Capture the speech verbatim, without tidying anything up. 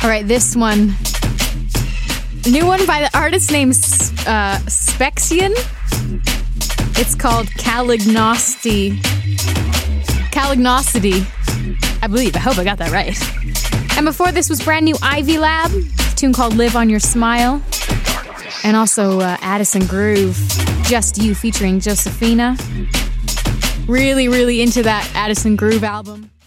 All right, this one. New one by the artist named uh, Spexion. It's called Calignosty. Calignosity, I believe. I hope I got that right. And before this was brand new Ivy Lab, a tune called Live on Your Smile. And also uh, Addison Groove, Just You featuring Josephina. Really, really into that Addison Groove album.